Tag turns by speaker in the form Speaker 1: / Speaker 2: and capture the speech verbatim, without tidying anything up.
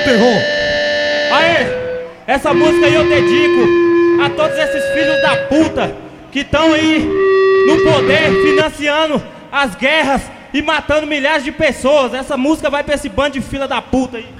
Speaker 1: terror.
Speaker 2: Aê, essa música aí eu dedico a todos esses filhos da puta que estão aí no poder, financiando as guerras e matando milhares de pessoas. Essa música vai pra esse bando de filha da puta aí.